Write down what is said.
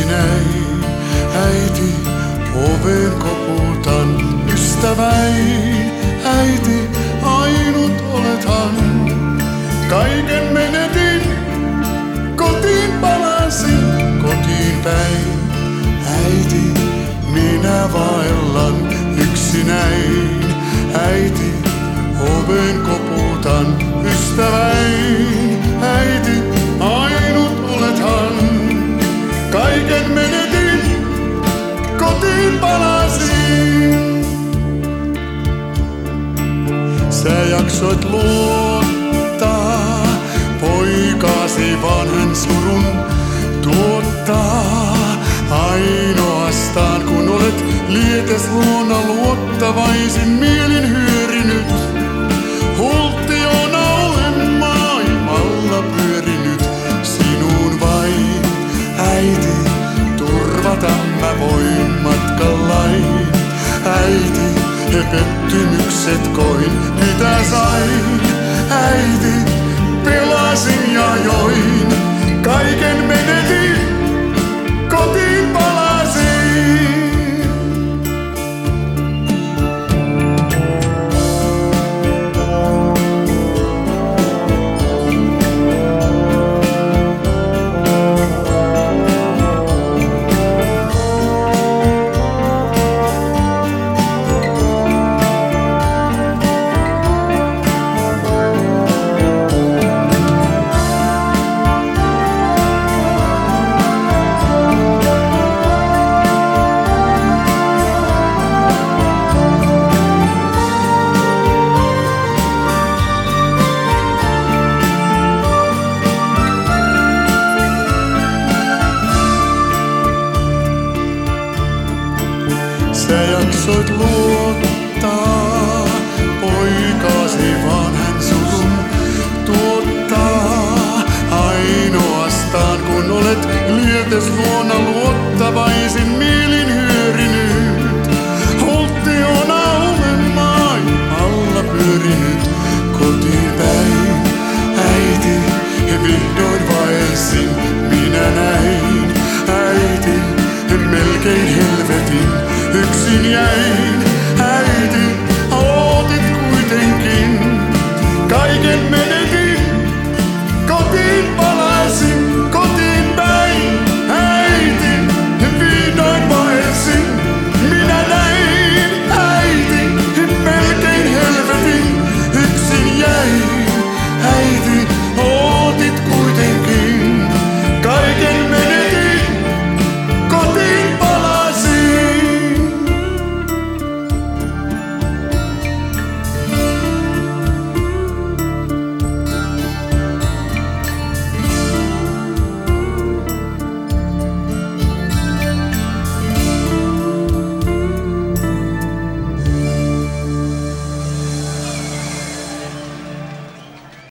yksinäin. Äiti, oven koputan ystäväin. Äiti, ainut olethan. Kaiken menetin, kotiin palasin, kotiin päin. Äiti, minä vaellan yksinäin. Äiti, oven koputan ystäväin. Äiti, ainut olethan. Kaiken menetin, kotiin palasin. Sä jaksoit luottaa, poikasi vanhan surun tuottaa. Ainoastaan kun olet lietes luona luottavaisin mielin hyörinyt. Hulttiona olen maailmalla pyörinyt, sinuun vain, äiti, turvata mä voin matkallani. Äiti, he pettymykset koin, mitä sain. Äiti, pelasin ja join, kaiken menetin, kotiin palasin. Sä jaksoit luottaa, poikasi vaan hän surun tuottaa. Ainoastaan kun olet lietes luona luottavaisin mielin hyörinyt. Hulttiona olen maailmalla pyörinyt, kotiin päin. Äiti, vihdoin vaelsin, minä näin. Äiti, melkein helvetin yksin jäin.